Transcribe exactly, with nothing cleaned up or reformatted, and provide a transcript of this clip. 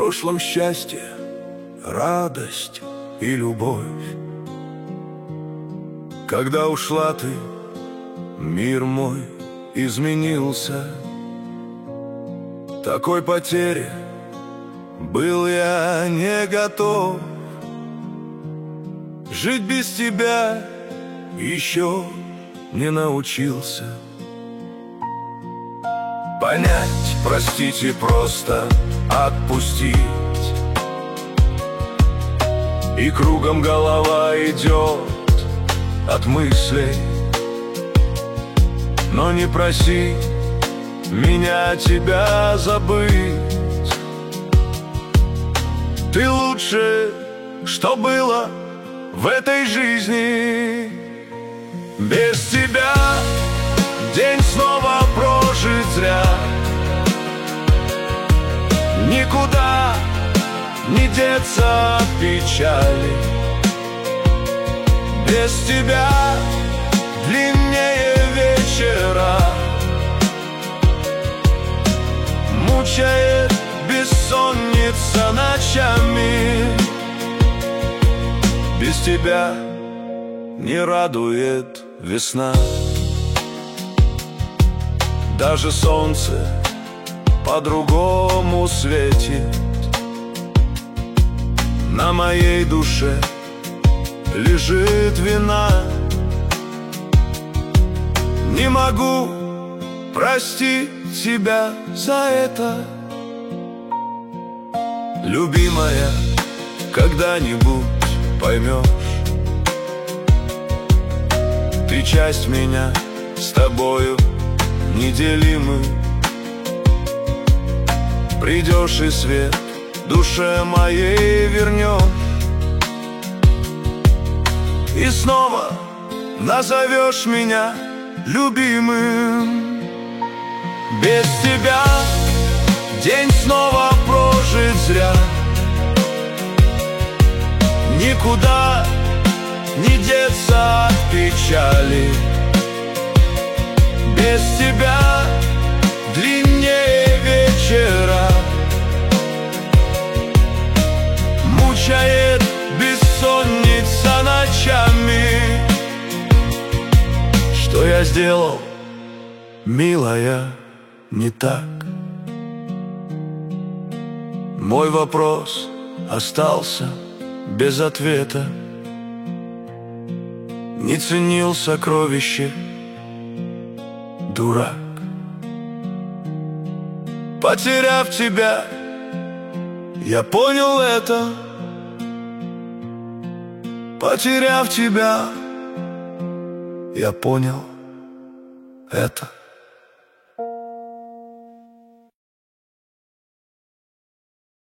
прошлом счастье, радость и любовь. Когда ушла ты, мир мой изменился. Такой потере был я не готов. Жить без тебя еще не научился. Понять, простить и просто отпустить. И кругом голова идет от мыслей. Но не проси меня тебя забыть. Ты лучше, что было в этой жизни. Без тебя день снова прожит зря. Никуда не деться от печали. Без тебя длиннее вечера. Мучает бессонница ночами. Без тебя не радует весна. Даже солнце по-другому светит. На моей душе лежит вина. Не могу простить тебя за это. Любимая, когда-нибудь поймешь, ты часть меня, с тобою неделимы. Придешь и свет душе моей вернешь. И снова назовешь меня любимым. Без тебя день снова прожит зря. Никуда не деться от печали. Без тебя длиннее вечера. Мучает бессонница ночами. Что я сделал, милая, не так? Мой вопрос остался без ответа. Не ценил сокровище, дурак. Потеряв тебя, я понял это. Потеряв тебя, я понял это.